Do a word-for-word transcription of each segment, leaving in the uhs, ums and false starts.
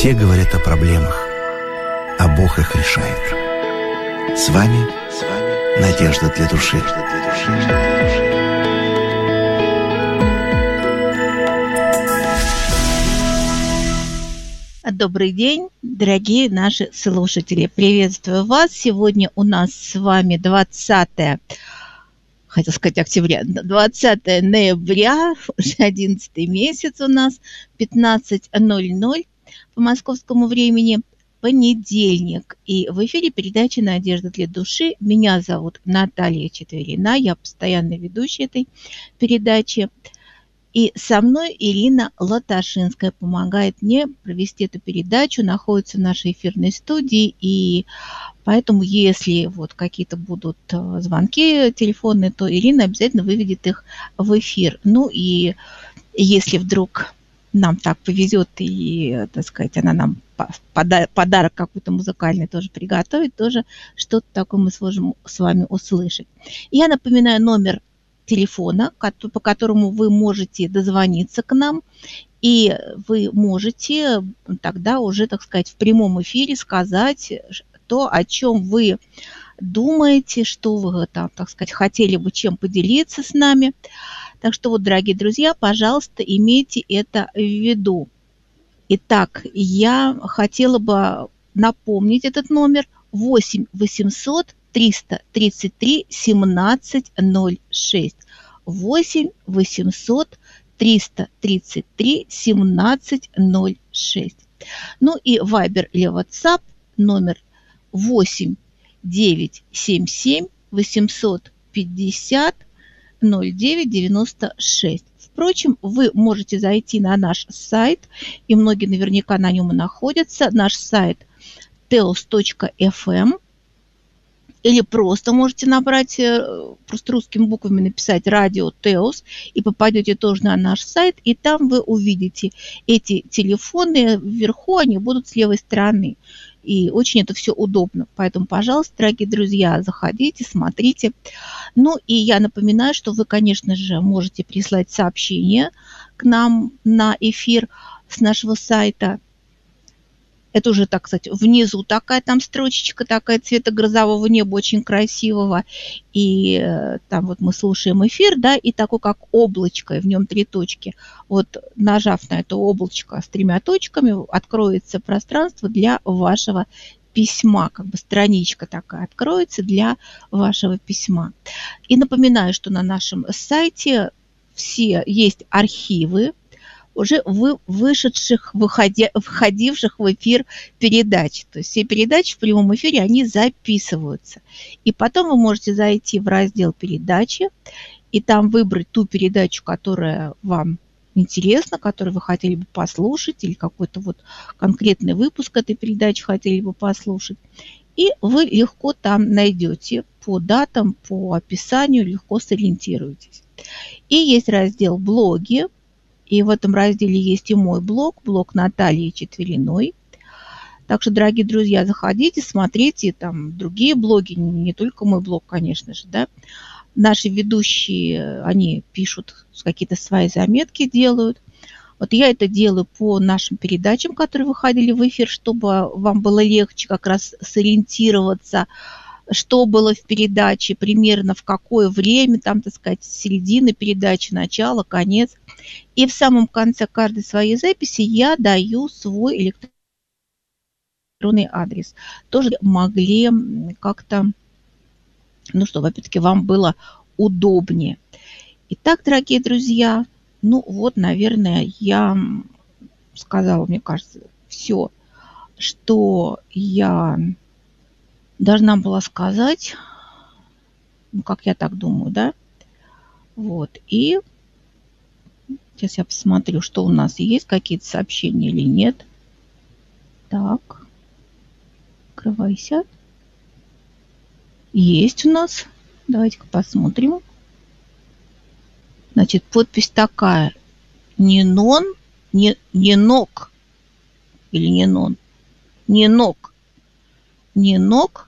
Все говорят о проблемах, а Бог их решает. С вами, с вами Надежда для души. Добрый день, дорогие наши слушатели. Приветствую вас. Сегодня у нас с вами двадцатое, хотел сказать октября, двадцатое ноября, уже одиннадцатый месяц у нас, пятнадцать ноль ноль по московскому времени, понедельник. И в эфире передача «Надежда для души». Меня зовут Наталья Четверина, я постоянный ведущий этой передачи. И со мной Ирина Латашинская помогает мне провести эту передачу, находится в нашей эфирной студии, и поэтому, если вот какие-то будут звонки телефонные, то Ирина обязательно выведет их в эфир. Ну и если вдруг нам так повезет, и, так сказать, она нам подарок какой-то музыкальный тоже приготовит, тоже что-то такое мы сможем с вами услышать. Я напоминаю номер телефона, по которому вы можете дозвониться к нам, и вы можете тогда уже, так сказать, в прямом эфире сказать то, о чем вы думаете, что вы там, так сказать, хотели бы чем поделиться с нами. Так что вот, дорогие друзья, пожалуйста, имейте это в виду. Итак, я хотела бы напомнить этот номер восемь восемьсот триста тридцать три семнадцать ноль шесть. восемь восемьсот триста тридцать три семнадцать ноль шесть. Ну и Viber или WhatsApp номер восемь девятьсот семьдесят семь восемьсот пятьдесят ноль девять девяносто шесть. Впрочем, вы можете зайти на наш сайт, и многие наверняка на нем и находятся. Наш сайт теос точка эф эм. Или просто можете набрать, просто русскими буквами написать «Радио Теос», и попадете тоже на наш сайт, и там вы увидите эти телефоны. Вверху они будут с левой стороны. И очень это все удобно. Поэтому, пожалуйста, дорогие друзья, заходите, смотрите. Ну и я напоминаю, что вы, конечно же, можете прислать сообщение к нам на эфир с нашего сайта. Это уже, так сказать, внизу такая там строчечка, такая цвета грозового неба, очень красивого. И э, там вот мы слушаем эфир, да, и такой как облачко, и в нем три точки. Вот нажав на это облачко с тремя точками, откроется пространство для вашего письма, как бы страничка такая откроется для вашего письма. И напоминаю, что на нашем сайте все есть архивы уже вы, вышедших, выходя, входивших в эфир передач. То есть все передачи в прямом эфире, они записываются. И потом вы можете зайти в раздел «Передачи» и там выбрать ту передачу, которая вам интересна, которую вы хотели бы послушать, или какой-то вот конкретный выпуск этой передачи хотели бы послушать. И вы легко там найдете по датам, по описанию, легко сориентируетесь. И есть раздел «Блоги». И в этом разделе есть и мой блог, блог Натальи Четвериной. Так что, дорогие друзья, заходите, смотрите, там другие блоги, не только мой блог, конечно же, да. Наши ведущие, они пишут, какие-то свои заметки делают. Вот я это делаю по нашим передачам, которые выходили в эфир, чтобы вам было легче как раз сориентироваться, что было в передаче, примерно в какое время, там, так сказать, середина передачи, начало, конец. И в самом конце каждой своей записи я даю свой электронный адрес. Тоже могли как-то, ну, чтобы, опять-таки, вам было удобнее. Итак, дорогие друзья, ну вот, наверное, я сказала, мне кажется, все, что я должна была сказать, ну, как я так думаю, да. Вот, и сейчас я посмотрю, что у нас есть, какие-то сообщения или нет. Так, открывайся. Есть у нас. Давайте-ка посмотрим. Значит, подпись такая. Нинон, не, Нинок. Или Нинон. Нинок. Нинок.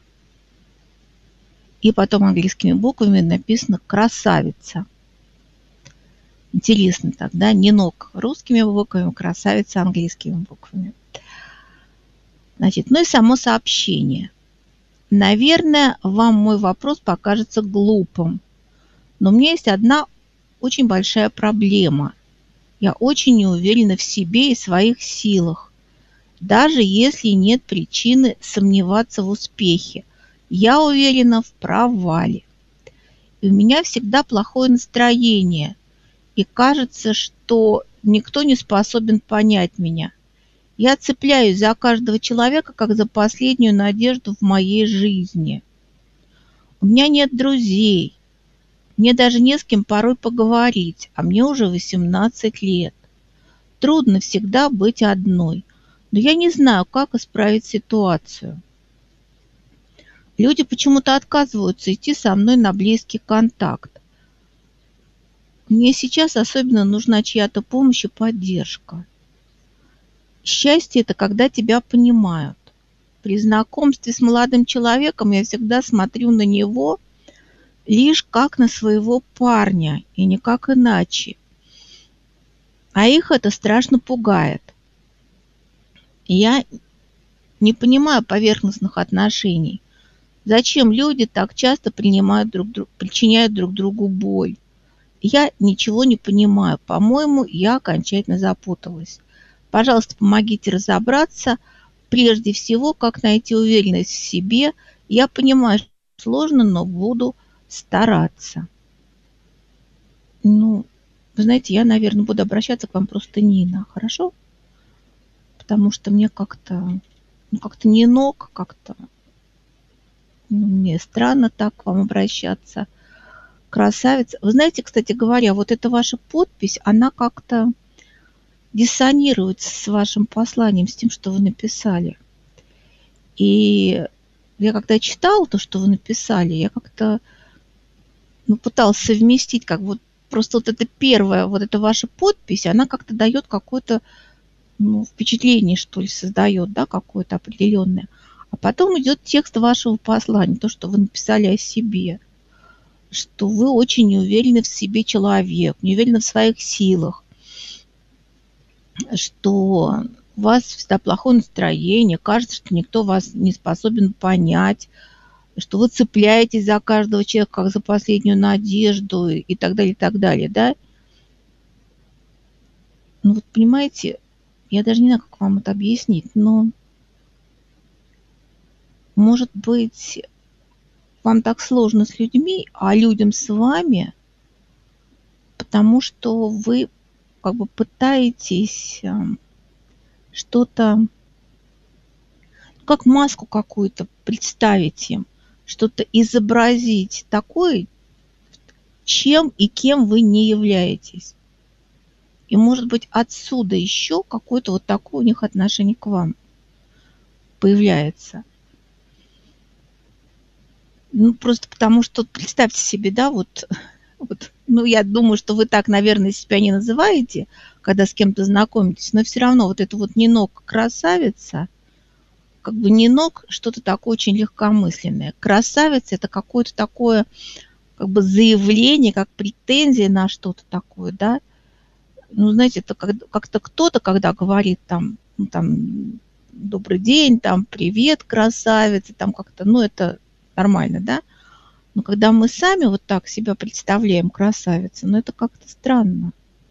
И потом английскими буквами написано «красавица». Интересно тогда, Нинок русскими буквами, красавица английскими буквами. Значит, ну и само сообщение. Наверное, вам мой вопрос покажется глупым, но у меня есть одна очень большая проблема. Я очень не уверена в себе и своих силах, даже если нет причины сомневаться в успехе. Я уверена в провале. И у меня всегда плохое настроение, и кажется, что никто не способен понять меня. Я цепляюсь за каждого человека, как за последнюю надежду в моей жизни. У меня нет друзей. Мне даже не с кем порой поговорить, а мне уже восемнадцать лет. Трудно всегда быть одной, но я не знаю, как исправить ситуацию. Люди почему-то отказываются идти со мной на близкий контакт. Мне сейчас особенно нужна чья-то помощь и поддержка. Счастье – это когда тебя понимают. При знакомстве с молодым человеком я всегда смотрю на него лишь как на своего парня, и никак иначе. А их это страшно пугает. Я не понимаю поверхностных отношений. Зачем люди так часто принимают друг друг, причиняют друг другу боль? Я ничего не понимаю. По-моему, я окончательно запуталась. Пожалуйста, помогите разобраться. Прежде всего, как найти уверенность в себе. Я понимаю, что сложно, но буду стараться. Ну, вы знаете, я, наверное, буду обращаться к вам просто Нина. Хорошо? Потому что мне как-то, ну, как-то не ног, как-то ну, мне странно так к вам обращаться. Красавица. Вы знаете, кстати говоря, вот эта ваша подпись, она как-то диссонирует с вашим посланием, с тем, что вы написали. И я когда читала то, что вы написали, я как-то ну, пыталась совместить, как вот просто вот эта первая, вот эта ваша подпись, она как-то дает какое-то ну, впечатление, что ли, создает, да, какое-то определенное. А потом идет текст вашего послания, то, что вы написали о себе, что вы очень неуверенны в себе человек, неуверенны в своих силах, что у вас всегда плохое настроение, кажется, что никто вас не способен понять, что вы цепляетесь за каждого человека, как за последнюю надежду и так далее, и так далее, да? Ну вот понимаете, я даже не знаю, как вам это объяснить, но может быть, вам так сложно с людьми, а людям с вами, потому что вы как бы пытаетесь что-то, как маску какую-то представить им, что-то изобразить такое, чем и кем вы не являетесь. И, может быть, отсюда еще какое-то вот такое у них отношение к вам появляется. Ну, просто потому что, представьте себе, да, вот, вот, ну, я думаю, что вы так, наверное, себя не называете, когда с кем-то знакомитесь, но все равно вот это вот Нинок красавица, как бы Нинок что-то такое очень легкомысленное. Красавица – это какое-то такое, как бы заявление, как претензия на что-то такое, да. Ну, знаете, это как-то кто-то, когда говорит там, ну, там, добрый день, там, привет, красавица, там как-то, ну, это нормально, да? Но когда мы сами вот так себя представляем красавицей, ну, это как-то странно.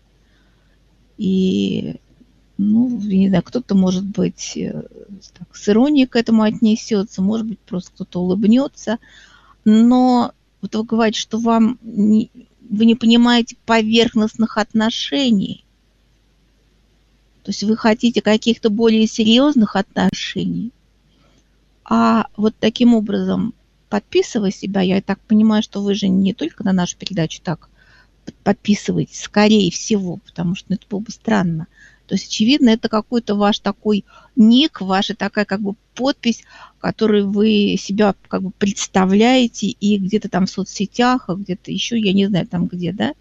И, ну, я не знаю, кто-то, может быть, так, с иронией к этому отнесется, может быть, просто кто-то улыбнется. Но вот вы говорите, что вам не, вы не понимаете поверхностных отношений. То есть вы хотите каких-то более серьезных отношений. А вот таким образом, подписывая себя, я так понимаю, что вы же не только на нашу передачу так подписываетесь, скорее всего, потому что ну, это было бы странно. То есть, очевидно, это какой-то ваш такой ник, ваша такая как бы подпись, которой вы себя как бы представляете и где-то там в соцсетях, а где-то еще, я не знаю, там где, да?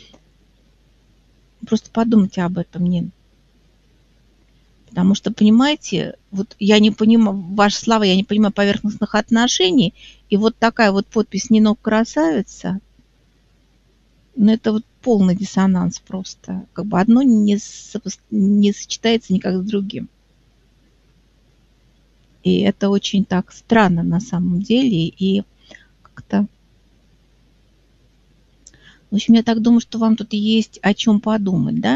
Просто подумайте об этом, Нин. Потому что, понимаете, вот я не понимаю, ваши слова, я не понимаю поверхностных отношений, и вот такая вот подпись «Нинок красавица», ну, это вот полный диссонанс просто. Как бы одно не, со, не сочетается никак с другим. И это очень так странно на самом деле. И как-то... В общем, я так думаю, что вам тут есть о чем подумать, да?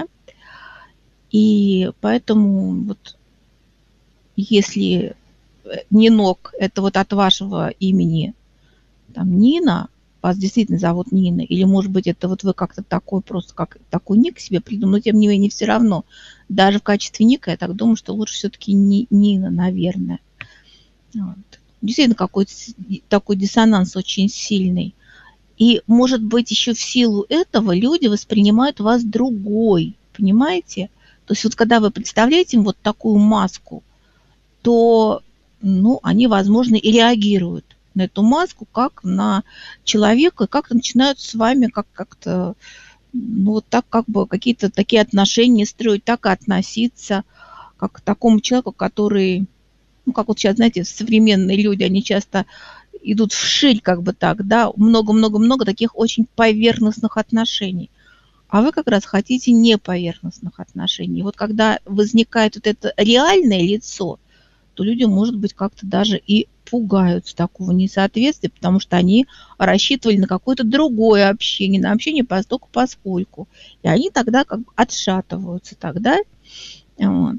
И поэтому вот если Нинок, это вот от вашего имени там Нина, вас действительно зовут Нина, или, может быть, это вот вы как-то такой, просто как такой ник себе придумали, но тем не менее все равно. Даже в качестве ника я так думаю, что лучше все-таки Нина, наверное. Вот. Действительно, какой-то такой диссонанс очень сильный. И, может быть, еще в силу этого люди воспринимают вас другой, понимаете? То есть вот когда вы представляете им вот такую маску, то, ну, они, возможно, и реагируют на эту маску как на человека, и как-то начинают с вами как- как-то, ну, вот так как бы какие-то такие отношения строить, так и относиться, как к такому человеку, который, ну, как вот сейчас, знаете, современные люди, они часто идут вширь, как бы так, да, много-много-много таких очень поверхностных отношений. А вы как раз хотите неповерхностных отношений. Вот когда возникает вот это реальное лицо, то люди, может быть, как-то даже и пугаются такого несоответствия, потому что они рассчитывали на какое-то другое общение, на общение постольку поскольку. И они тогда как бы отшатываются тогда. Вот.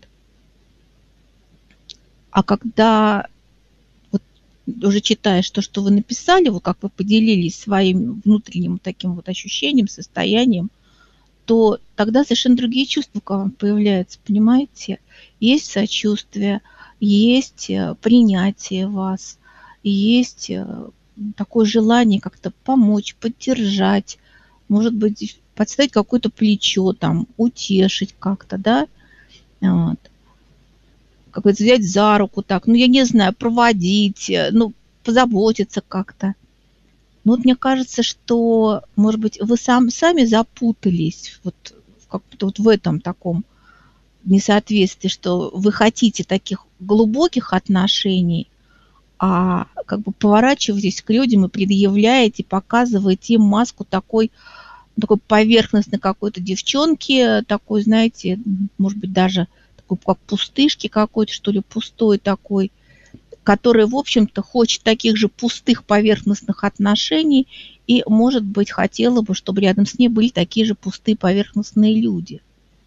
А когда вот уже читаешь то, что вы написали, вот как вы поделились своим внутренним таким вот ощущением, состоянием, то тогда совершенно другие чувства к вам появляются, понимаете? Есть сочувствие, есть принятие вас, есть такое желание как-то помочь, поддержать, может быть, подставить какое-то плечо, там, утешить как-то, да, вот. Как бы взять за руку так, ну, я не знаю, проводить, ну, позаботиться как-то. Но вот мне кажется, что, может быть, вы сам, сами запутались вот, как-то вот в этом таком несоответствии, что вы хотите таких глубоких отношений, а как бы поворачиваетесь к людям и предъявляете, показываете им маску такой, такой поверхностной какой-то девчонки, такой, знаете, может быть, даже такой, как пустышки какой-то, что ли, пустой такой, который, в общем-то, хочет таких же пустых поверхностных отношений и, может быть, хотела бы, чтобы рядом с ней были такие же пустые поверхностные люди.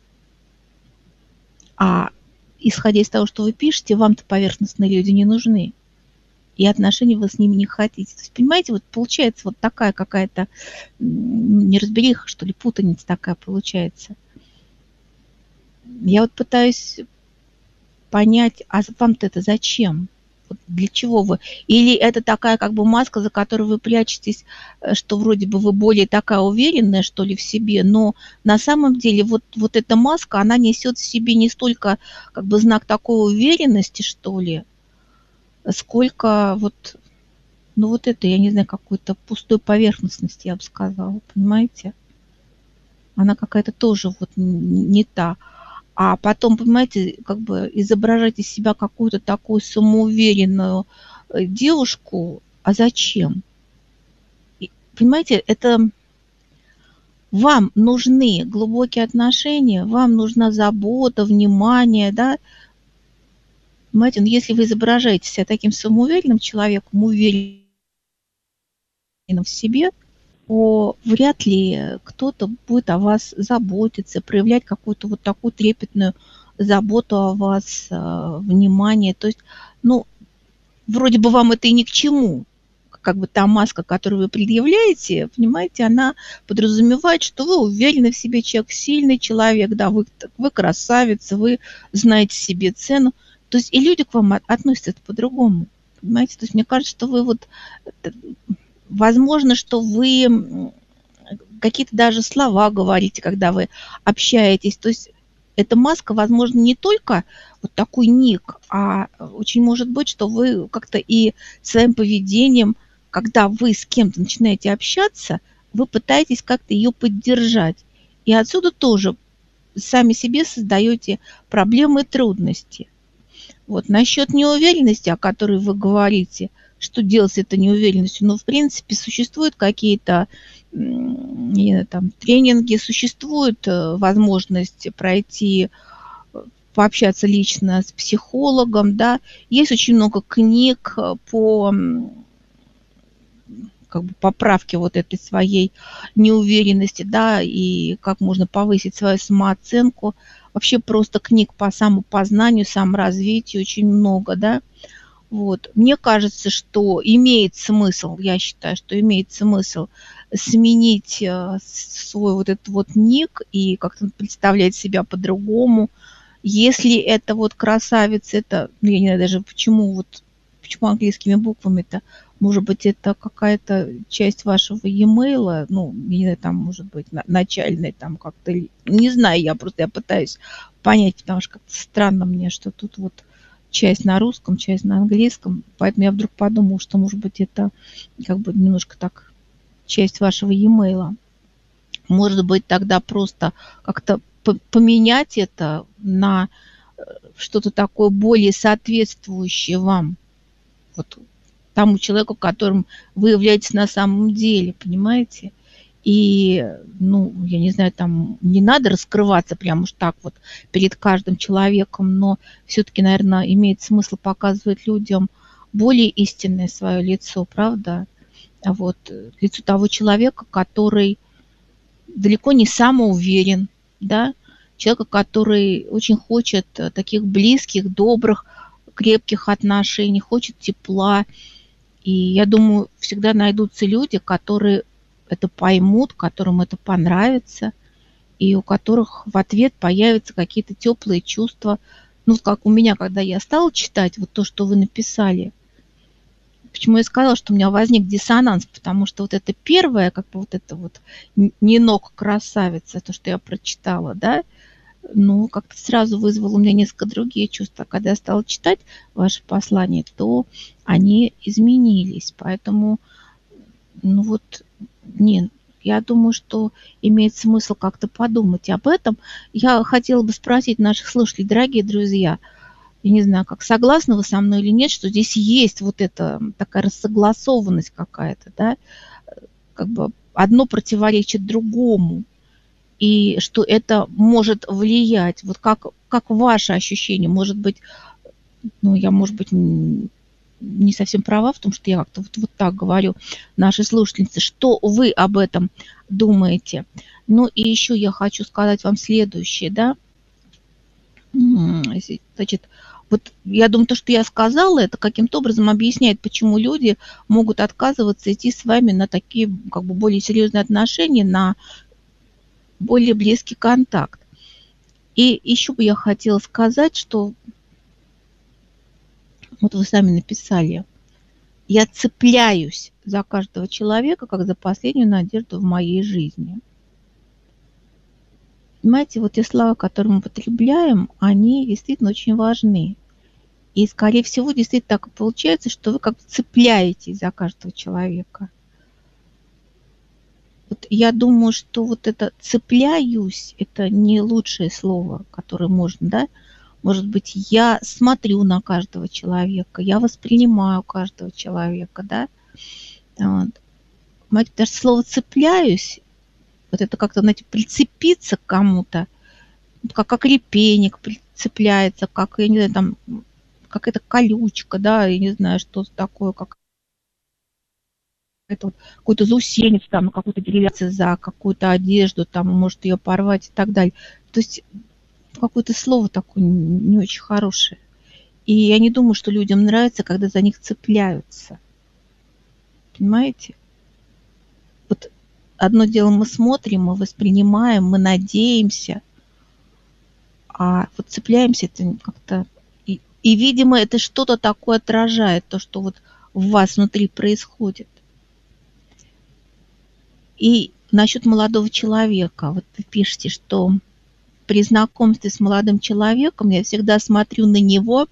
А исходя из того, что вы пишете, вам-то поверхностные люди не нужны. И отношений вы с ними не хотите. То есть, понимаете, вот получается вот такая какая-то неразбериха, что ли, путаница такая получается. Я вот пытаюсь понять, а вам-то это зачем? Вот для чего вы? Или это такая как бы маска, за которой вы прячетесь, что вроде бы вы более такая уверенная, что ли, в себе, но на самом деле вот, вот эта маска, она несет в себе не столько как бы знак такой уверенности, что ли, сколько вот, ну вот это, я не знаю, какой-то пустой поверхностности, я бы сказала, понимаете? Она какая-то тоже вот не та. А потом, понимаете, как бы изображать из себя какую-то такую самоуверенную девушку, а зачем? И, понимаете, это вам нужны глубокие отношения, вам нужна забота, внимание, да? Понимаете, но если вы изображаете себя таким самоуверенным человеком, уверенным в себе, то вряд ли кто-то будет о вас заботиться, проявлять какую-то вот такую трепетную заботу о вас, внимание. То есть, ну, вроде бы вам это и ни к чему. Как бы та маска, которую вы предъявляете, понимаете, она подразумевает, что вы уверены в себе человек, сильный человек, да, вы, вы красавица, вы знаете себе цену. То есть и люди к вам относятся по-другому, понимаете? То есть мне кажется, что вы вот, возможно, что вы какие-то даже слова говорите, когда вы общаетесь. То есть эта маска, возможно, не только вот такой ник, а очень может быть, что вы как-то и своим поведением, когда вы с кем-то начинаете общаться, вы пытаетесь как-то ее поддержать. И отсюда тоже сами себе создаете проблемы и трудности. Вот. Насчет неуверенности, о которой вы говорите, что делать с этой неуверенностью, ну, в принципе, существуют какие-то там тренинги, существует возможность пройти пообщаться лично с психологом, да. Есть очень много книг по как бы поправке вот этой своей неуверенности, да, и как можно повысить свою самооценку. Вообще просто книг по самопознанию, саморазвитию очень много, да. Вот. Мне кажется, что имеет смысл, я считаю, что имеет смысл сменить свой вот этот вот ник и как-то представлять себя по-другому. Если это вот красавица, это, ну, я не знаю даже почему, вот, почему английскими буквами-то, может быть, это какая-то часть вашего e-mail, ну, я не знаю, там, может быть, начальный, там, как-то, не знаю, я просто, я пытаюсь понять, потому что как-то странно мне, что тут вот часть на русском, часть на английском, поэтому я вдруг подумала, что, может быть, это как бы немножко так часть вашего e-mail. Может быть, тогда просто как-то поменять это на что-то такое более соответствующее вам, вот тому человеку, которым вы являетесь на самом деле, понимаете? И, ну, я не знаю, там не надо раскрываться прямо уж так вот перед каждым человеком, но все-таки, наверное, имеет смысл показывать людям более истинное свое лицо, правда? Вот, лицо того человека, который далеко не самоуверен, да, человека, который очень хочет таких близких, добрых, крепких отношений, хочет тепла. И я думаю, всегда найдутся люди, которые это поймут, которым это понравится, и у которых в ответ появятся какие-то теплые чувства. Ну, как у меня, когда я стала читать вот то, что вы написали. Почему я сказала, что у меня возник диссонанс, потому что вот это первое, как бы вот это вот «Нинок красавица», то, что я прочитала, да, ну, как-то сразу вызвало у меня несколько другие чувства. Когда я стала читать ваши послания, то они изменились. Поэтому, ну вот, нет, я думаю, что имеет смысл как-то подумать об этом. Я хотела бы спросить наших слушателей, дорогие друзья, я не знаю, как согласны вы со мной или нет, что здесь есть вот эта такая рассогласованность какая-то, да, как бы одно противоречит другому. И что это может влиять. Вот как, как ваше ощущение? Может быть, ну, я, может быть, не совсем права в том, что я как-то вот, вот так говорю нашей слушательнице. Что вы об этом думаете? Ну, и еще я хочу сказать вам следующее, да. Значит, вот я думаю, то, что я сказала, это каким-то образом объясняет, почему люди могут отказываться идти с вами на такие, как бы, более серьезные отношения, на более близкий контакт. И еще бы я хотела сказать, что вот вы сами написали, я цепляюсь за каждого человека, как за последнюю надежду в моей жизни. Понимаете, вот те слова, которые мы употребляем, они действительно очень важны. И, скорее всего, действительно так и получается, что вы как бы цепляетесь за каждого человека. Вот я думаю, что вот это «цепляюсь» – это не лучшее слово, которое можно, да? Может быть, я смотрю на каждого человека, я воспринимаю каждого человека, да? Вот. Понимаете, даже слово «цепляюсь», вот это как-то, знаете, прицепиться к кому-то, как окрепенник прицепляется, как, я не знаю, там, какая-то колючка, да, я не знаю, что такое, как это вот какой-то заусенец там, какую-то деревянную за какую-то одежду, там, может ее порвать и так далее. То есть какое-то слово такое не очень хорошее. И я не думаю, что людям нравится, когда за них цепляются. Понимаете? Вот одно дело мы смотрим, мы воспринимаем, мы надеемся, а вот цепляемся это как-то... И, и, видимо, это что-то такое отражает, то, что вот в вас внутри происходит. И насчет молодого человека. Вот вы пишете, что при знакомстве с молодым человеком я всегда смотрю на него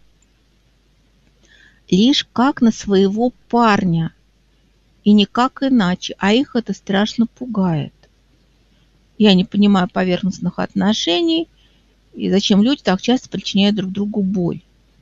лишь как на своего парня. И никак иначе. А их это страшно пугает. Я не понимаю поверхностных отношений. И зачем люди так часто причиняют друг другу боль.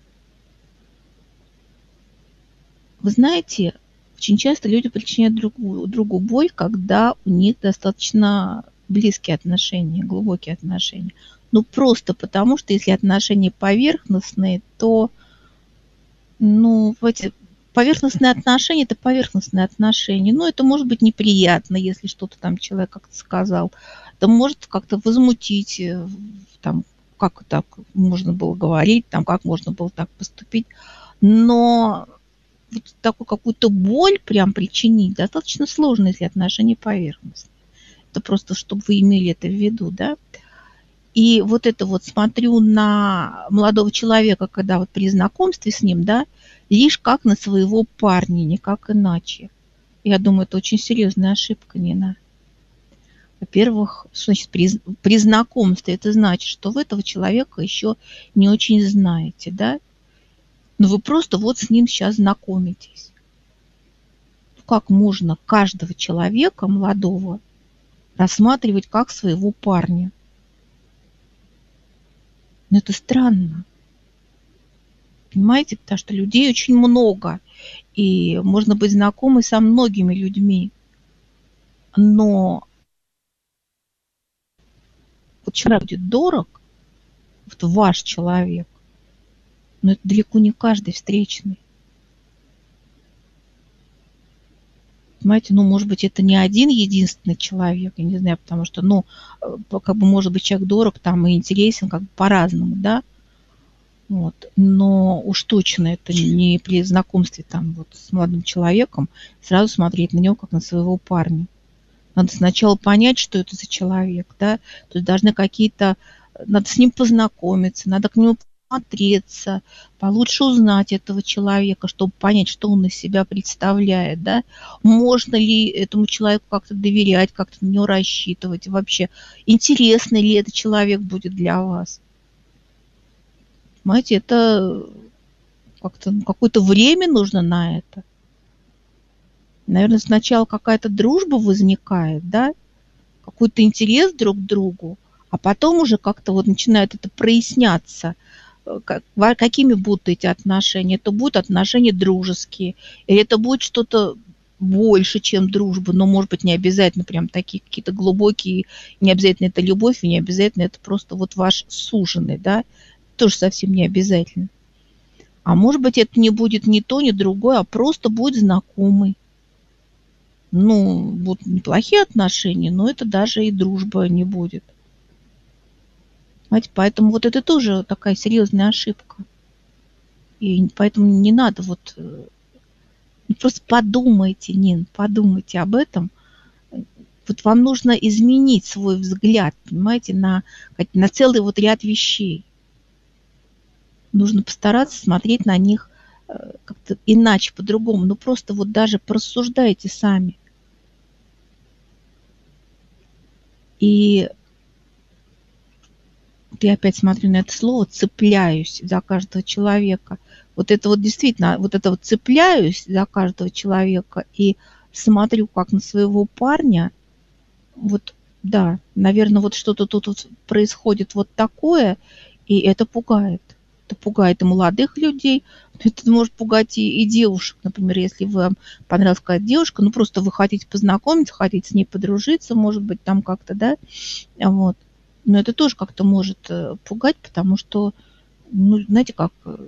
Вы знаете... Очень часто люди причиняют друг другу боль, когда у них достаточно близкие отношения, глубокие отношения. Ну, просто потому, что если отношения поверхностные, то, ну, в эти поверхностные отношения – это поверхностные отношения. Ну, это может быть неприятно, если что-то там человек как-то сказал. Это может как-то возмутить, э, там, как так можно было говорить, там, как можно было так поступить. Но вот такую какую-то боль прям причинить достаточно сложно, если отношения поверхностные. Это просто, чтобы вы имели это в виду, да. И вот это вот смотрю на молодого человека, когда вот при знакомстве с ним, да, лишь как на своего парня, никак иначе. Я думаю, это очень серьезная ошибка, Нина. Во-первых, что значит при, при знакомстве? Это значит, что вы этого человека еще не очень знаете, да? Но вы просто вот с ним сейчас знакомитесь. Как можно каждого человека молодого рассматривать как своего парня? Но это странно. Понимаете, потому что людей очень много, и можно быть знакомы со многими людьми. Но вот человек будет дорог, вот ваш человек, но это далеко не каждый встречный. Понимаете, ну, может быть, это не один единственный человек, я не знаю, потому что, ну, как бы, может быть, человек дорог там и интересен как бы по-разному, да, вот, но уж точно это не при знакомстве там вот с молодым человеком сразу смотреть на него как на своего парня. Надо сначала понять, что это за человек, да, то есть должны какие-то, надо с ним познакомиться, надо к нему смотреться, получше узнать этого человека, чтобы понять, что он из себя представляет, да, можно ли этому человеку как-то доверять, как-то на него рассчитывать, вообще интересный ли этот человек будет для вас. Понимаете, это как-то ну, какое-то время нужно на это. Наверное, сначала какая-то дружба возникает, да, какой-то интерес друг к другу, а потом уже как-то вот начинает это проясняться, как, какими будут эти отношения. Это будут отношения дружеские, или это будет что-то больше, чем дружба, но, может быть, не обязательно прям такие какие-то глубокие, не обязательно это любовь, и не обязательно это просто вот ваш суженый, да, тоже совсем не обязательно. А может быть, это не будет ни то, ни другое, а просто будет знакомый. Ну, будут неплохие отношения, но это даже и дружба не будет. Понимаете, поэтому вот это тоже такая серьезная ошибка. И поэтому не надо вот... Просто подумайте, Нин, подумайте об этом. Вот вам нужно изменить свой взгляд, понимаете, на, на целый вот ряд вещей. Нужно постараться смотреть на них как-то иначе, по-другому. Ну, просто вот даже порассуждайте сами. И я опять смотрю на это слово, цепляюсь за каждого человека. Вот это вот действительно, вот это вот цепляюсь за каждого человека и смотрю как на своего парня. Вот, да, наверное, вот что-то тут вот происходит вот такое, и это пугает. Это пугает и молодых людей, это может пугать и, и девушек. Например, если вам понравилась какая-то девушка, ну просто вы хотите познакомиться, хотите с ней подружиться, может быть, там как-то, да, вот. Но это тоже как-то может пугать, потому что, ну, знаете, как, ну,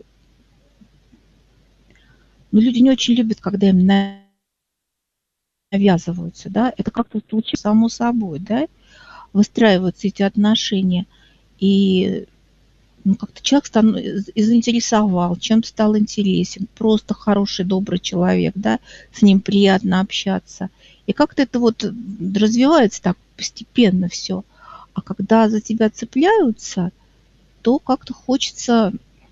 люди не очень любят, когда им навязываются, да, это как-то случилось само собой, да, выстраиваются эти отношения, и ну, как-то человек стан... заинтересовал, чем-то стал интересен, просто хороший, добрый человек, да, с ним приятно общаться. И как-то это вот развивается так постепенно все. А когда за тебя цепляются, то как-то хочется...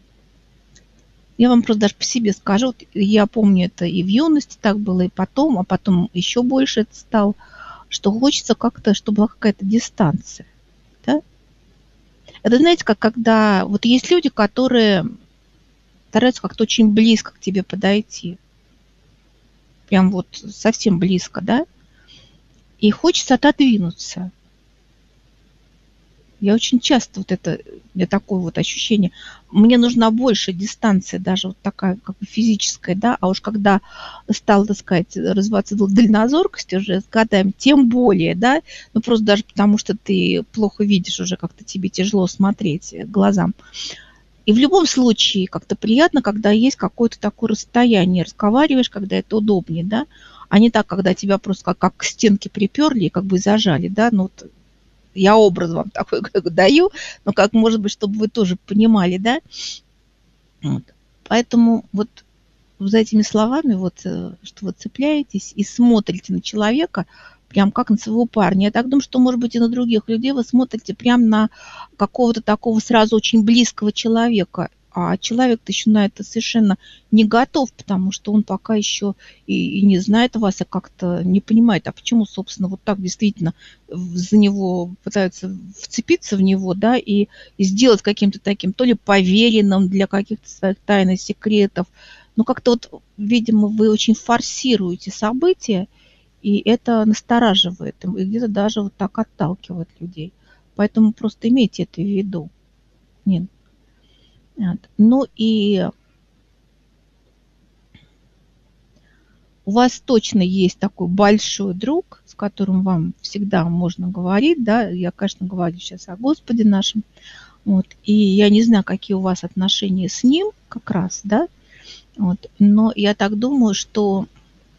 Я вам просто даже по себе скажу, вот я помню это и в юности так было, и потом, а потом еще больше это стало, что хочется как-то, чтобы была какая-то дистанция, да? Это, знаете, как когда... Вот есть люди, которые стараются как-то очень близко к тебе подойти. Прям вот совсем близко, да? И хочется отодвинуться. Я очень часто вот это, у меня такое вот ощущение, мне нужна больше дистанция, даже вот такая как бы физическая, да, а уж когда стала, так сказать, развиваться дальнозоркость уже с годами, тем более, да, ну просто даже потому, что ты плохо видишь уже, как-то тебе тяжело смотреть глазам. И в любом случае как-то приятно, когда есть какое-то такое расстояние, разговариваешь, когда это удобнее, да, а не так, когда тебя просто как, как к стенке приперли и как бы зажали, да, ну вот я образ вам такой как даю, но как, может быть, чтобы вы тоже понимали, да. Вот. Поэтому вот за этими словами, вот, что вы цепляетесь и смотрите на человека, прям как на своего парня. Я так думаю, что, может быть, и на других людей вы смотрите прям на какого-то такого сразу очень близкого человека. А человек-то еще на это совершенно не готов, потому что он пока еще и, и не знает вас, а как-то не понимает, а почему, собственно, вот так действительно за него пытаются вцепиться в него, да, и, и сделать каким-то таким, то ли поверенным для каких-то своих тайн и секретов. Но как-то вот, видимо, вы очень форсируете события, и это настораживает, и где-то даже вот так отталкивает людей. Поэтому просто имейте это в виду. Нет. Вот. Ну и у вас точно есть такой большой друг, с которым вам всегда можно говорить, да, я, конечно, говорю сейчас о Господе нашем, вот, и я не знаю, какие у вас отношения с ним как раз, да, вот, но я так думаю, что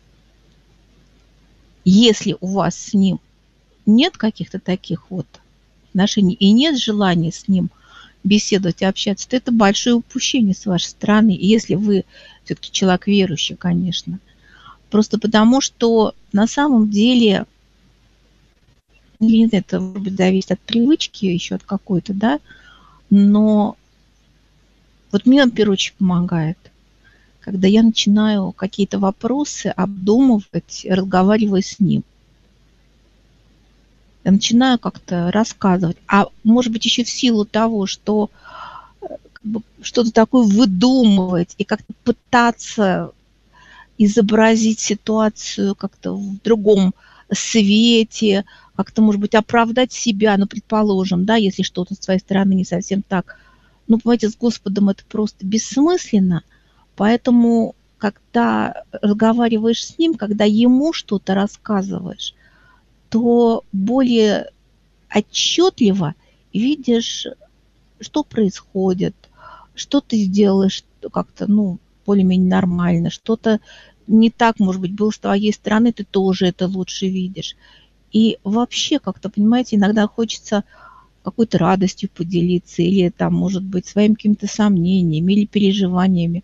если у вас с ним нет каких-то таких вот отношений и нет желания с ним беседовать и общаться, то это большое упущение с вашей стороны, если вы все-таки человек верующий, конечно. Просто потому, что на самом деле, я не знаю, это может быть, зависит от привычки, еще от какой-то, да, но вот мне, в первую очередь, помогает, когда я начинаю какие-то вопросы обдумывать, разговаривая с ним. Я начинаю как-то рассказывать. А может быть, еще в силу того, что как бы, что-то такое выдумывать и как-то пытаться изобразить ситуацию как-то в другом свете, как-то, может быть, оправдать себя, ну, предположим, да, если что-то с твоей стороны не совсем так. Ну, понимаете, с Господом это просто бессмысленно. Поэтому, когда разговариваешь с Ним, когда Ему что-то рассказываешь, то более отчетливо видишь, что происходит, что ты сделаешь как-то, ну, более-менее нормально, что-то не так, может быть, было с твоей стороны, ты тоже это лучше видишь. И вообще, как-то, понимаете, иногда хочется какой-то радостью поделиться или, там, может быть, своими какими-то сомнениями или переживаниями.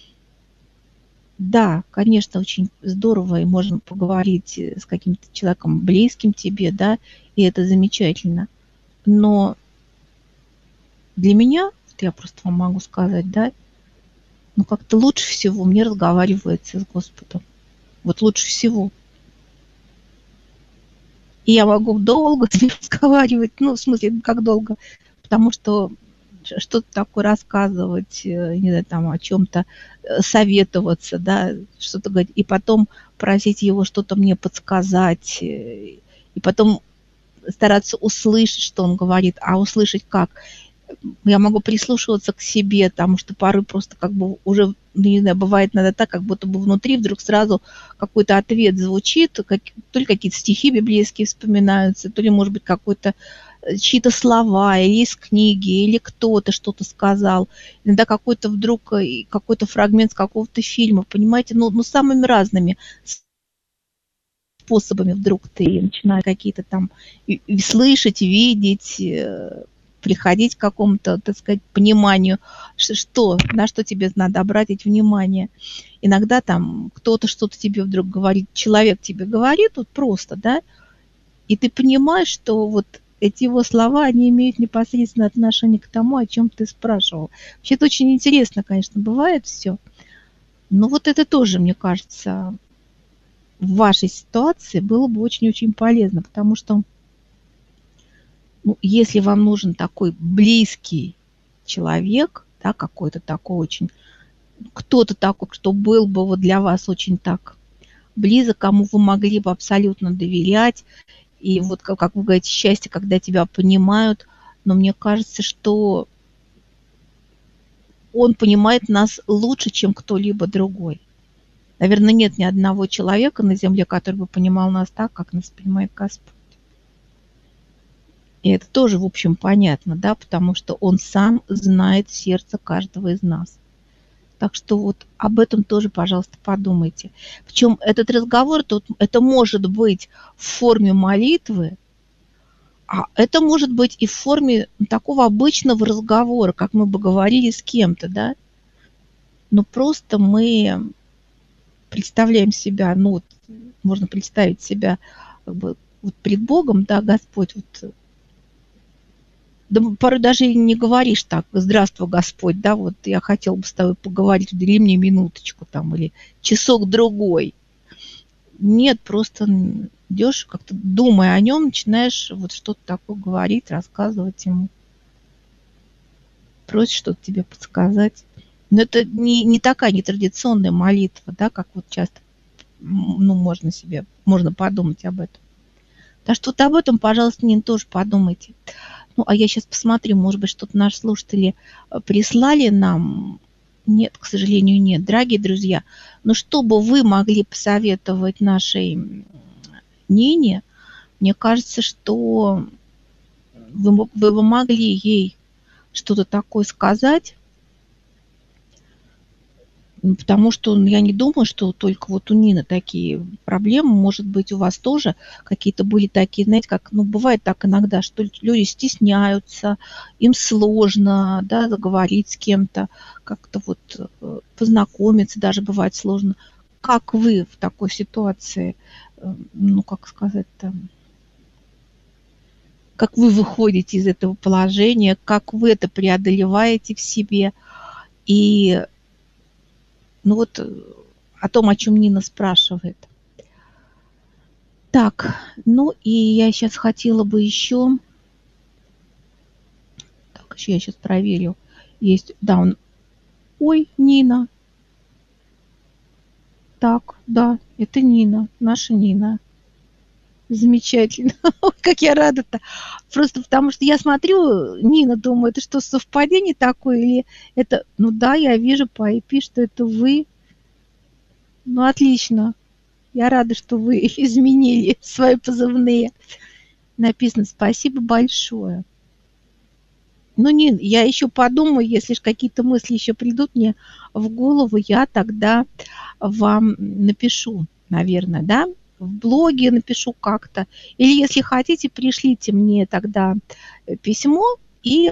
Да, конечно, очень здорово, и можно поговорить с каким-то человеком близким тебе, да, и это замечательно. Но для меня, вот я просто вам могу сказать, да, ну как-то лучше всего мне разговаривается с Господом. Вот лучше всего. И я могу долго с ним разговаривать, ну, в смысле, как долго, потому что что-то такое рассказывать, не знаю, там, о чем-то советоваться, да, что-то говорить, и потом просить его что-то мне подсказать, и потом стараться услышать, что он говорит, а услышать как? Я могу прислушиваться к себе, потому что порой просто как бы уже, ну, не знаю, бывает иногда так, как будто бы внутри вдруг сразу какой-то ответ звучит, как, то ли какие-то стихи библейские вспоминаются, то ли, может быть, какой-то чьи-то слова, или из книги, или кто-то что-то сказал. Иногда какой-то вдруг, какой-то фрагмент с какого-то фильма, понимаете, ну, ну самыми разными способами вдруг ты начинаешь какие-то там и, и слышать, видеть, приходить к какому-то, так сказать, пониманию, что, на что тебе надо обратить внимание. Иногда там кто-то что-то тебе вдруг говорит, человек тебе говорит, вот просто, да, и ты понимаешь, что вот эти его слова, они имеют непосредственное отношение к тому, о чем ты спрашивал. Вообще это очень интересно, конечно, бывает все. Но вот это тоже, мне кажется, в вашей ситуации было бы очень-очень полезно, потому что ну, если вам нужен такой близкий человек, да, какой-то такой очень, кто-то такой, кто был бы вот для вас очень так близок, кому вы могли бы абсолютно доверять, и вот, как, как вы говорите, счастье, когда тебя понимают, но мне кажется, что Он понимает нас лучше, чем кто-либо другой. Наверное, нет ни одного человека на земле, который бы понимал нас так, как нас понимает Господь. И это тоже, в общем, понятно, да, потому что Он сам знает сердце каждого из нас. Так что вот об этом тоже, пожалуйста, подумайте. Причем этот разговор, тут, это может быть в форме молитвы, а это может быть и в форме такого обычного разговора, как мы бы говорили с кем-то, да. Но просто мы представляем себя, ну вот, можно представить себя как бы вот пред Богом, да, Господь, вот, да порой даже и не говоришь так: здравствуй, Господь, да, вот я хотел бы с тобой поговорить, удели мне минуточку там или часок-другой. Нет, просто идешь, как-то думая о нем, начинаешь вот что-то такое говорить, рассказывать ему. Просишь что-то тебе подсказать. Но это не, не такая нетрадиционная молитва, да, как вот часто, ну, можно себе, можно подумать об этом. Так что вот об этом, пожалуйста, Нина, тоже подумайте. Ну, а я сейчас посмотрю, может быть, что-то наши слушатели прислали нам. Нет, к сожалению, нет. Дорогие друзья, но что бы вы могли посоветовать нашей Нине, мне кажется, что вы, вы бы могли ей что-то такое сказать, потому что я не думаю, что только вот у Нины такие проблемы. Может быть, у вас тоже какие-то были такие, знаете, как, ну, бывает так иногда, что люди стесняются, им сложно, да, заговорить с кем-то, как-то вот познакомиться даже бывает сложно. Как вы в такой ситуации, ну, как сказать-то, как вы выходите из этого положения, как вы это преодолеваете в себе? И ну вот о том, о чем Нина спрашивает. Так, ну и я сейчас хотела бы еще... Так, еще я сейчас проверю. Есть, да, он... Ой, Нина. Так, да, это Нина, наша Нина. Замечательно. Ой, как я рада-то. Просто потому что я смотрю, Нина, думаю, это что, совпадение такое? Или это... Ну да, я вижу по ай пи, что это вы. Ну, отлично. Я рада, что вы изменили свои позывные. Написано: спасибо большое. Ну, Нин, я еще подумаю, если же какие-то мысли еще придут мне в голову, я тогда вам напишу, наверное, да? В блоге напишу как-то. Или, если хотите, пришлите мне тогда письмо, и,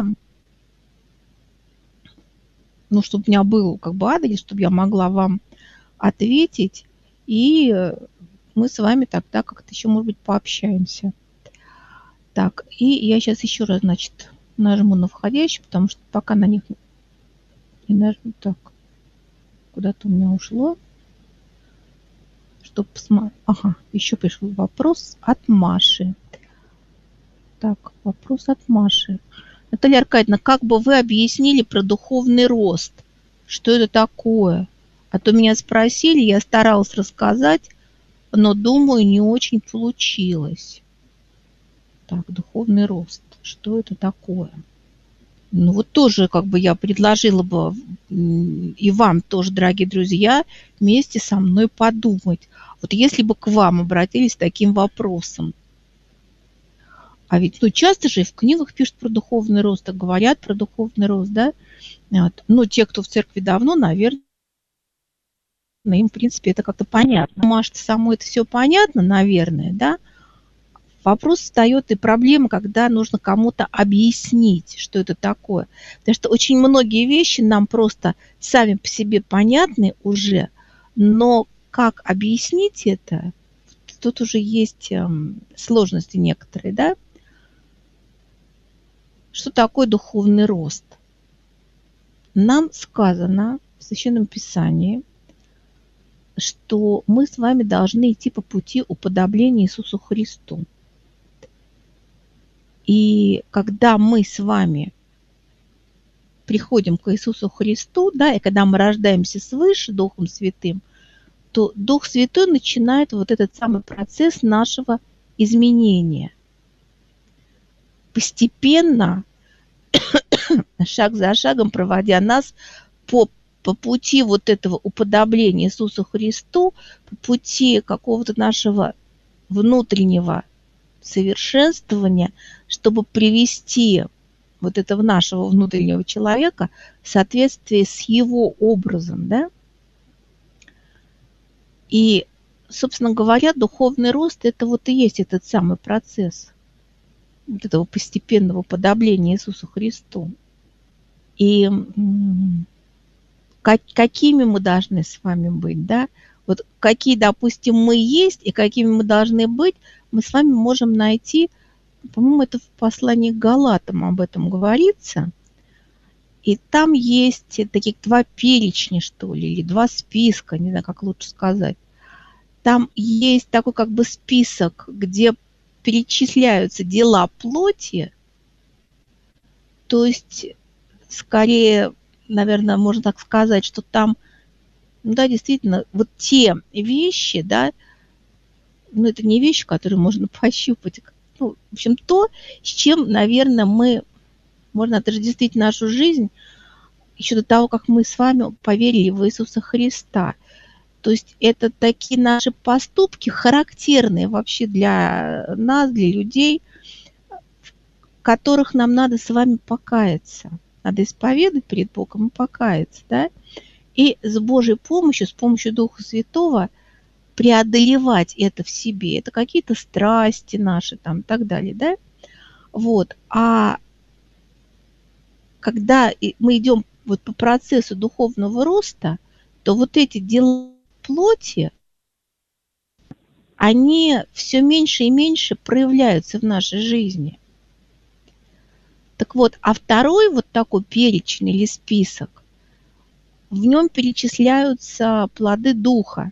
ну, чтобы у меня был как бы адрес, чтобы я могла вам ответить, и мы с вами тогда как-то еще, может быть, пообщаемся. Так, и я сейчас еще раз, значит, нажму на входящий, потому что пока на них не нажму. Так, куда-то у меня ушло. Чтобы посмотреть. Ага, еще пришел вопрос от Маши. Так, вопрос от Маши. Наталья Аркадьевна, как бы вы объяснили про духовный рост? Что это такое? А то меня спросили, я старалась рассказать, но, думаю, не очень получилось. Так, духовный рост. Что это такое? Ну вот тоже как бы я предложила бы и вам тоже, дорогие друзья, вместе со мной подумать. Вот если бы к вам обратились с таким вопросом. А ведь ну, часто же в книгах пишут про духовный рост, а говорят про духовный рост, да? Вот. Ну, те, кто в церкви давно, наверное, им, в принципе, это как-то понятно. Маш, самой это все понятно, наверное, да? Вопрос встает и проблема, когда нужно кому-то объяснить, что это такое. Потому что очень многие вещи нам просто сами по себе понятны уже, но как объяснить это, тут уже есть сложности некоторые, да? Что такое духовный рост? Нам сказано в Священном Писании, что мы с вами должны идти по пути уподобления Иисусу Христу. И когда мы с вами приходим к Иисусу Христу, да, и когда мы рождаемся свыше Духом Святым, то Дух Святой начинает вот этот самый процесс нашего изменения. Постепенно шаг за шагом проводя нас по, по пути вот этого уподобления Иисусу Христу, по пути какого-то нашего внутреннего совершенствования, чтобы привести вот этого нашего внутреннего человека в соответствии с его образом, да? И, собственно говоря, духовный рост – это вот и есть этот самый процесс вот этого постепенного подобления Иисусу Христу. И как, какими мы должны с вами быть, да? Вот какие, допустим, мы есть и какими мы должны быть, мы с вами можем найти, по-моему, это в послании к Галатам об этом говорится. И там есть таких два перечня, что ли, или два списка, не знаю, как лучше сказать. Там есть такой как бы список, где перечисляются дела плоти, то есть, скорее, наверное, можно так сказать, что там, ну да, действительно, вот те вещи, да, ну это не вещи, которые можно пощупать, ну, в общем, то, с чем, наверное, мы, можно отождествить нашу жизнь еще до того, как мы с вами поверили в Иисуса Христа. То есть это такие наши поступки, характерные вообще для нас, для людей, в которых нам надо с вами покаяться. Надо исповедать перед Богом и покаяться, да? И с Божьей помощью, с помощью Духа Святого преодолевать это в себе. Это какие-то страсти наши там и так далее, да? Вот. А когда мы идем вот по процессу духовного роста, то вот эти дела плоти, они все меньше и меньше проявляются в нашей жизни. Так вот, а второй вот такой перечень или список, в нем перечисляются плоды Духа.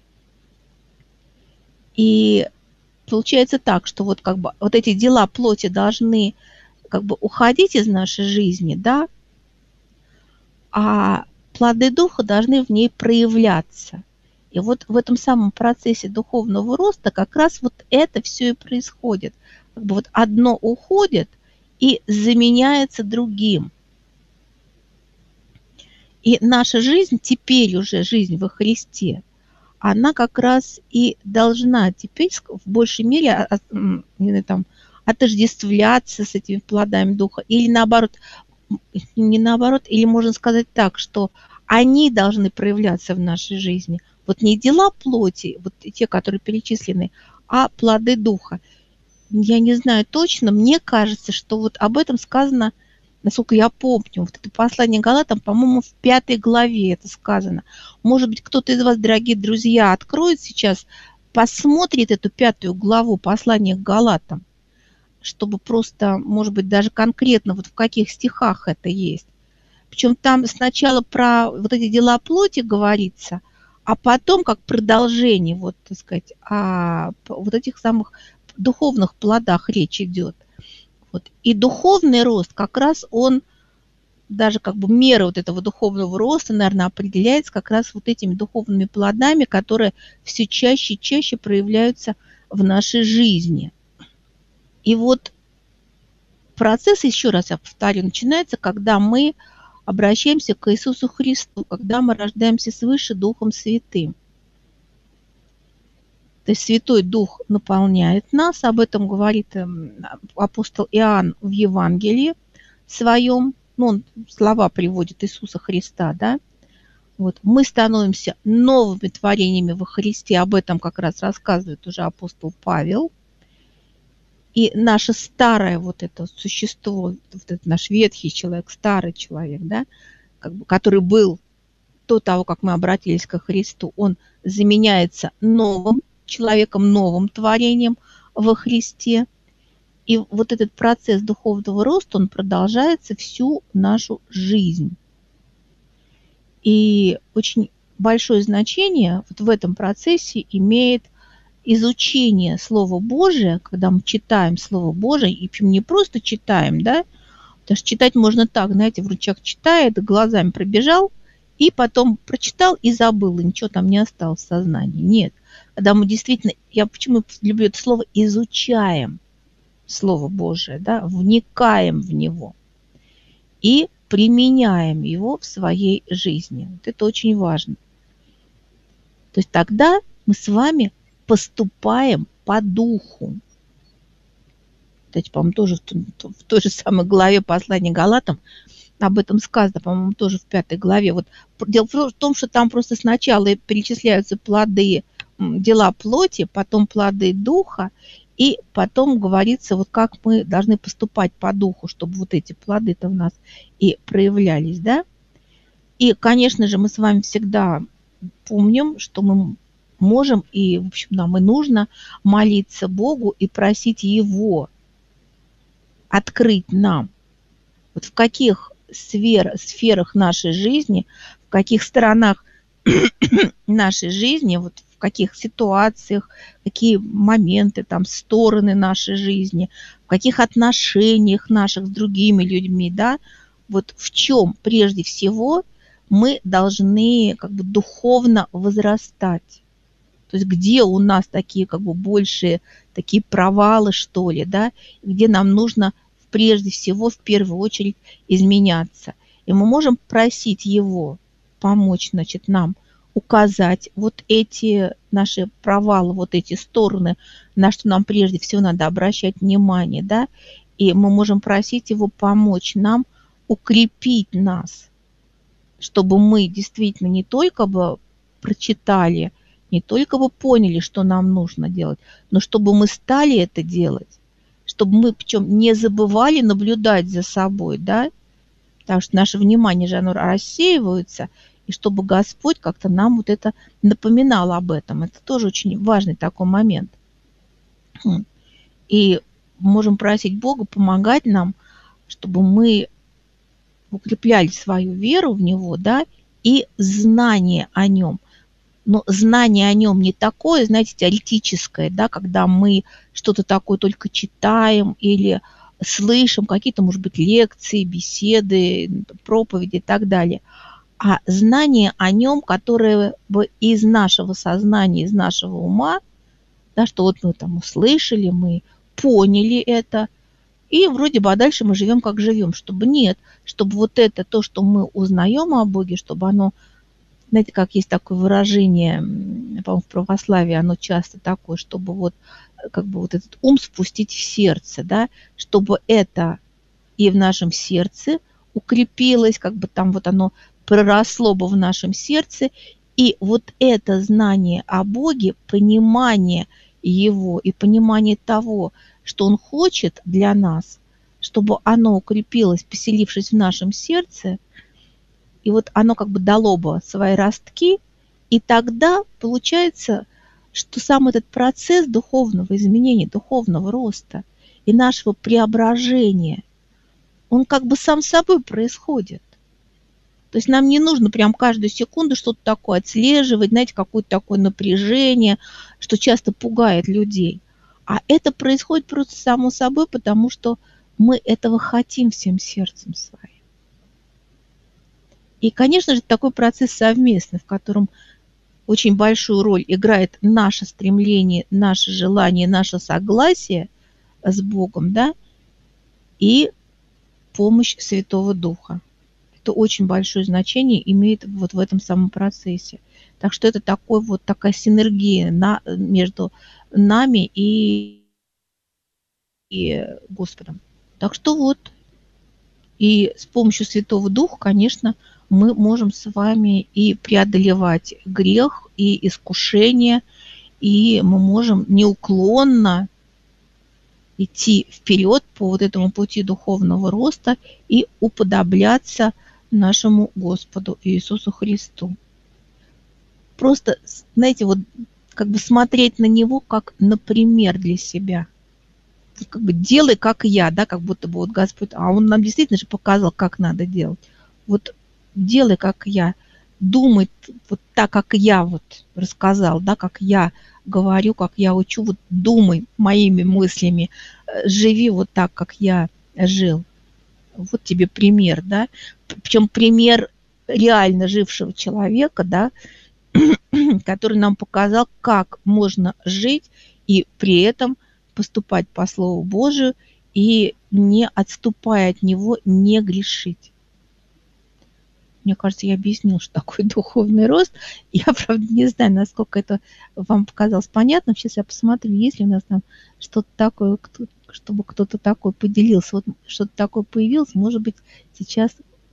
И получается так, что вот как бы вот эти дела плоти должны как бы уходить из нашей жизни, да, а плоды Духа должны в ней проявляться. И вот в этом самом процессе духовного роста как раз вот это все и происходит. Как бы вот одно уходит и заменяется другим. И наша жизнь, теперь уже жизнь во Христе, она как раз и должна теперь в большей мере не знаю, там, отождествляться с этими плодами Духа. Или наоборот, не наоборот, или можно сказать так, что они должны проявляться в нашей жизни. Вот не дела плоти, вот те, которые перечислены, а плоды Духа. Я не знаю точно, мне кажется, что вот об этом сказано, насколько я помню, вот это послание Галатам, по-моему, в пятой главе это сказано. Может быть, кто-то из вас, дорогие друзья, откроет сейчас, посмотрит эту пятую главу послания к Галатам, чтобы просто, может быть, даже конкретно вот в каких стихах это есть. Причем там сначала про вот эти дела плоти говорится, а потом как продолжение, вот, так сказать, о вот этих самых духовных плодах речь идет. Вот. И духовный рост как раз он, даже как бы мера вот этого духовного роста, наверное, определяется как раз вот этими духовными плодами, которые все чаще и чаще проявляются в нашей жизни. И вот процесс, еще раз я повторю, начинается, когда мы обращаемся к Иисусу Христу, когда мы рождаемся свыше Духом Святым. То есть Святой Дух наполняет нас, об этом говорит апостол Иоанн в Евангелии своем, ну, он слова приводит Иисуса Христа, да. Вот. Мы становимся новыми творениями во Христе, об этом как раз рассказывает уже апостол Павел. И наше старое вот это существо, вот этот наш ветхий человек, старый человек, да, как бы, который был до того, как мы обратились ко Христу, он заменяется новым человеком, новым творением во Христе. И вот этот процесс духовного роста, он продолжается всю нашу жизнь. И очень большое значение вот в этом процессе имеет изучение Слова Божия, когда мы читаем Слово Божие, и причем не просто читаем, да, потому что читать можно так, знаете, вроде человек читает, глазами пробежал, и потом прочитал и забыл, и ничего там не осталось в сознании. Нет, когда мы действительно, я почему люблю это слово, изучаем Слово Божие, да, вникаем в него. и применяем его в своей жизни. Вот это очень важно. То есть тогда мы с вами поступаем по духу. Кстати, по-моему, тоже в, в той же самой главе послания Галатам об этом сказано, по-моему, тоже в пятой главе. Вот дело в том, что там просто сначала перечисляются плоды, дела плоти, потом плоды духа, и потом говорится, вот как мы должны поступать по духу, чтобы вот эти плоды-то в нас и проявлялись, да? И, конечно же, мы с вами всегда помним, что мы можем и, в общем, нам и нужно молиться Богу и просить Его открыть нам, вот в каких сфер, сферах нашей жизни, в каких сторонах нашей жизни, вот в каких ситуациях, какие моменты, там, стороны нашей жизни, в каких отношениях наших с другими людьми, да, вот в чем прежде всего мы должны как бы духовно возрастать. То есть где у нас такие как бы большие такие провалы, что ли, да, где нам нужно прежде всего, в первую очередь, изменяться. И мы можем просить Его помочь, значит, нам указать вот эти наши провалы, вот эти стороны, на что нам прежде всего надо обращать внимание, да, и мы можем просить Его помочь нам укрепить нас, чтобы мы действительно не только бы прочитали, не только бы поняли, что нам нужно делать, но чтобы мы стали это делать, чтобы мы причем не забывали наблюдать за собой, да, потому что наше внимание же, оно рассеивается, и чтобы Господь как-то нам вот это напоминал об этом. Это тоже очень важный такой момент. И можем просить Бога помогать нам, чтобы мы укрепляли свою веру в Него, да, и знание о Нем. Но знание о Нем не такое, знаете, теоретическое, да, когда мы что-то такое только читаем или слышим, какие-то, может быть, лекции, беседы, проповеди и так далее. А знание о Нем, которое бы из нашего сознания, из нашего ума, да, что вот мы там услышали, мы поняли это, и вроде бы, а дальше мы живем, как живем, чтобы нет, чтобы вот это, то, что мы узнаем о Боге, чтобы оно, знаете, как есть такое выражение, по-моему, в православии, оно часто такое, чтобы вот как бы вот этот ум спустить в сердце, да, чтобы это и в нашем сердце укрепилось, как бы там вот оно проросло бы в нашем сердце, и вот это знание о Боге, понимание Его и понимание того, что Он хочет для нас, чтобы оно укрепилось, поселившись в нашем сердце, и вот оно как бы дало бы свои ростки, и тогда получается, что сам этот процесс духовного изменения, духовного роста и нашего преображения, он как бы сам собой происходит. То есть нам не нужно прям каждую секунду что-то такое отслеживать, знаете, какое-то такое напряжение, что часто пугает людей. А это происходит просто само собой, потому что мы этого хотим всем сердцем своим. И, конечно же, такой процесс совместный, в котором очень большую роль играет наше стремление, наше желание, наше согласие с Богом, да, и помощь Святого Духа. Это очень большое значение имеет вот в этом самом процессе. Так что это такой вот такая синергия на, между нами и, и Господом. Так что вот, и с помощью Святого Духа, конечно, мы можем с вами и преодолевать грех, и искушение, и мы можем неуклонно идти вперед по вот этому пути духовного роста и уподобляться нашему Господу Иисусу Христу. Просто, знаете, вот как бы смотреть на Него как на пример для себя. Как бы делай, как я, да, как будто бы вот Господь, а Он нам действительно же показал, как надо делать. Вот делай, как я, думай вот так, как я вот рассказал, да, как я говорю, как я учу, вот думай моими мыслями, живи вот так, как я жил. Вот тебе пример, да, причем пример реально жившего человека, да, который нам показал, как можно жить и при этом поступать по Слову Божию и, не отступая от него, не грешить. Мне кажется, я объяснила, что такое духовный рост. Я, правда, не знаю, насколько это вам показалось понятным. Сейчас я посмотрю, есть ли у нас там что-то такое, кто, чтобы кто-то такой поделился. Вот что-то такое появилось, может быть, сейчас...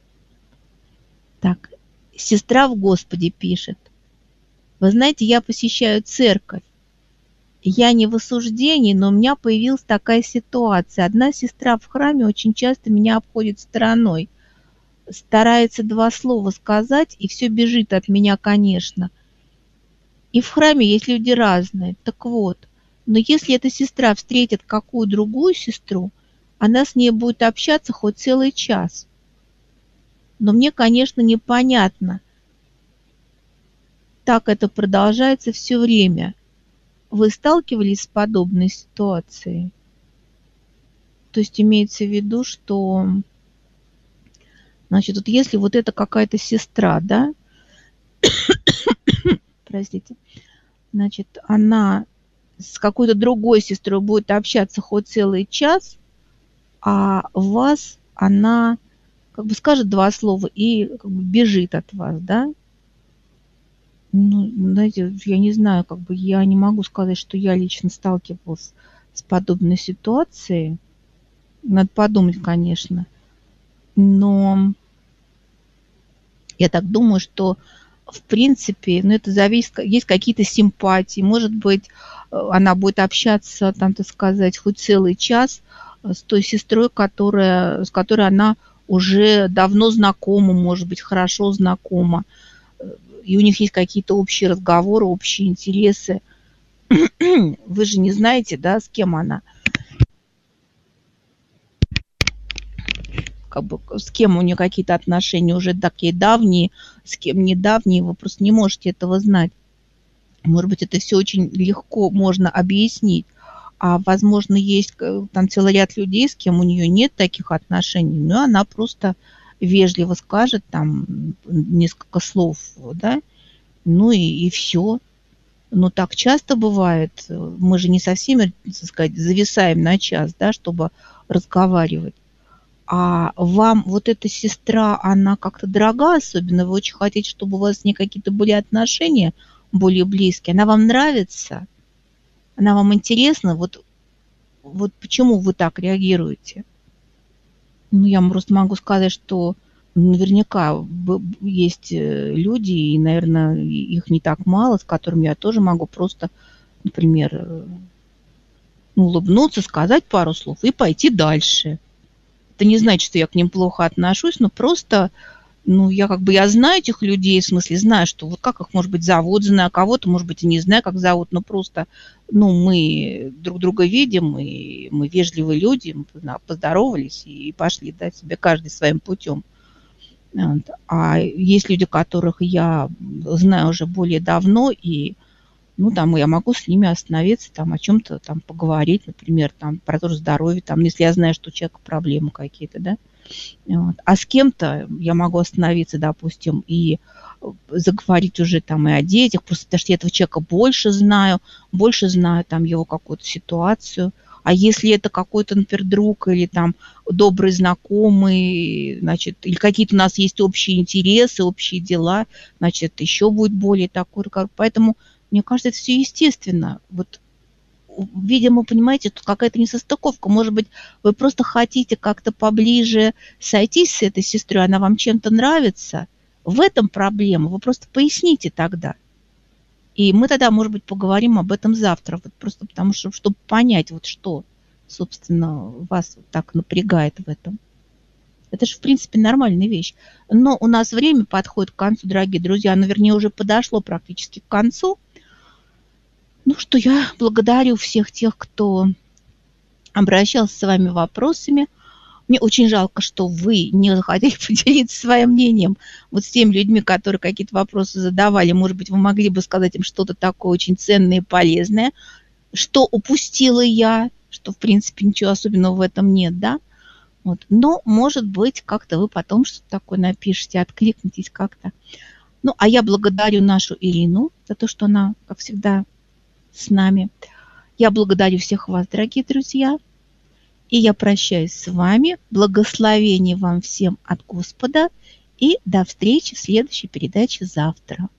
Так, сестра в Господе пишет. Вы знаете, я посещаю церковь. Я не в осуждении, но у меня появилась такая ситуация. Одна сестра в храме очень часто меня обходит стороной. Старается два слова сказать, и все бежит от меня, конечно. И в храме есть люди разные. Так вот, но если эта сестра встретит какую другую сестру, она с ней будет общаться хоть целый час. Но мне, конечно, непонятно. Так это продолжается все время. Вы сталкивались с подобной ситуацией? То есть имеется в виду, что... Значит, вот если вот это какая-то сестра, да, простите, значит, она с какой-то другой сестрой будет общаться хоть целый час, а вас она как бы скажет два слова и как бы бежит от вас, да? Ну, знаете, я не знаю, как бы я не могу сказать, что я лично сталкивалась с подобной ситуацией. Надо подумать, конечно. Но я так думаю, что в принципе, ну, это зависит, есть какие-то симпатии. Может быть, она будет общаться, там, так сказать, хоть целый час с той сестрой, которая, с которой она уже давно знакома, может быть, хорошо знакома. И у них есть какие-то общие разговоры, общие интересы. Вы же не знаете, да, с кем она. Как бы, с кем у нее какие-то отношения уже такие давние, с кем недавние, вы просто не можете этого знать. Может быть, это все очень легко можно объяснить. А, возможно, есть там целый ряд людей, с кем у нее нет таких отношений, но она просто вежливо скажет там несколько слов, да, ну и, и все. Но так часто бывает. Мы же не со всеми, так сказать, зависаем на час, да, чтобы разговаривать. А вам вот эта сестра, она как-то дорога, особенно вы очень хотите, чтобы у вас с ней какие-то были отношения более близкие. Она вам нравится? Она вам интересна? Вот, вот почему вы так реагируете? Ну, я вам просто могу сказать, что наверняка есть люди, и, наверное, их не так мало, с которыми я тоже могу просто, например, улыбнуться, сказать пару слов и пойти дальше. Это не значит, что я к ним плохо отношусь, но просто, ну, я как бы, я знаю этих людей, в смысле, знаю, что вот как их, может быть, зовут, знаю кого-то, может быть, и не знаю, как зовут, но просто, ну, мы друг друга видим, и мы вежливые люди, мы поздоровались и пошли, да, себе каждый своим путем. А есть люди, которых я знаю уже более давно, и, ну, там, я могу с ними остановиться, там, о чем-то там поговорить, например, там, про то же здоровье, там, если я знаю, что у человека проблемы какие-то, да. Вот. А с кем-то я могу остановиться, допустим, и заговорить уже там и о детях, просто потому что я этого человека больше знаю, больше знаю там его какую-то ситуацию. А если это какой-то, например, друг или там добрый знакомый, значит, или какие-то у нас есть общие интересы, общие дела, значит, еще будет более такой. Поэтому, мне кажется, это все естественно. Вот, видимо, понимаете, тут какая-то несостыковка. Может быть, вы просто хотите как-то поближе сойтись с этой сестрой, она вам чем-то нравится. В этом проблема. Вы просто поясните тогда. И мы тогда, может быть, поговорим об этом завтра. Вот просто потому что, чтобы понять, вот что, собственно, вас вот так напрягает в этом. Это же, в принципе, нормальная вещь. Но у нас время подходит к концу, дорогие друзья. Ну, вернее, уже подошло практически к концу. Ну, что я благодарю всех тех, кто обращался с вами вопросами. Мне очень жалко, что вы не захотели поделиться своим мнением вот с теми людьми, которые какие-то вопросы задавали. Может быть, вы могли бы сказать им что-то такое очень ценное и полезное, что упустила я, что, в принципе, ничего особенного в этом нет, да? Вот. Но, может быть, как-то вы потом что-то такое напишите, откликнетесь как-то. Ну, а я благодарю нашу Ирину за то, что она, как всегда, с нами. Я благодарю всех вас, дорогие друзья. И я прощаюсь с вами. Благословений вам всем от Господа. И до встречи в следующей передаче завтра.